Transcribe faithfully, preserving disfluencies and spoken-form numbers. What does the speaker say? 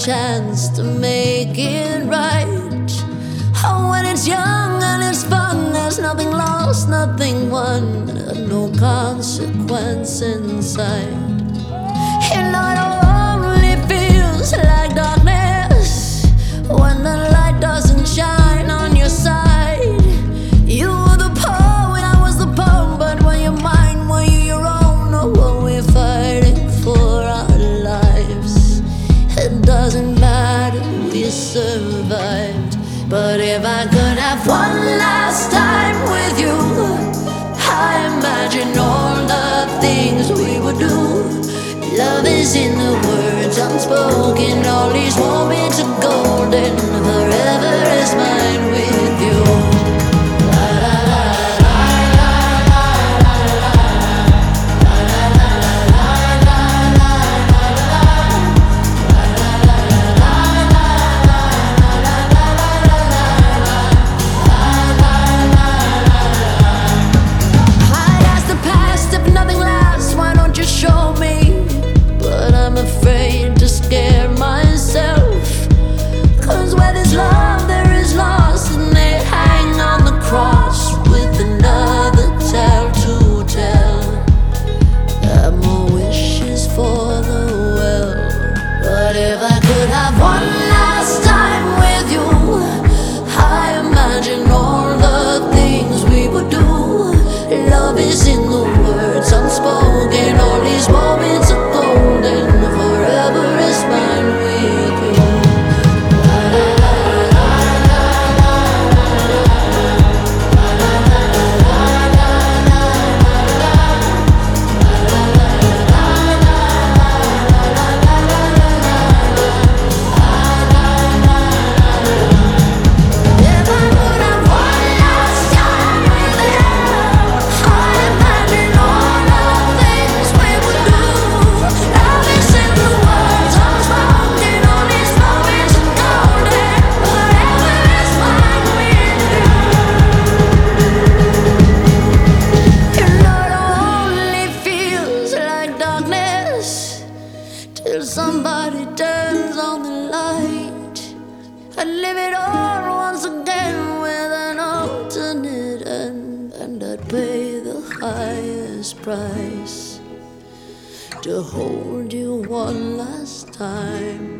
chance to make it right. Oh, when it's young and it's fun, there's nothing lost, nothing won, and no consequence in sight. You know it only feels like darkness when the light doesn't shine on your side. You were the poet, I was the poem, but when you're mine, were you your own, or were we fighting for our lives? It doesn't matter, we survived. But if I could have one last time with you, I imagine all the things we would do. Love is in the words unspoken, all these moments are golden. Forever is mine with you. Love is in the words unspoken, all these moments are golden. Forever is mine with you. Till somebody turns on the light, I'd live it all once again with an alternate end, and I'd pay the highest price to hold you one last time.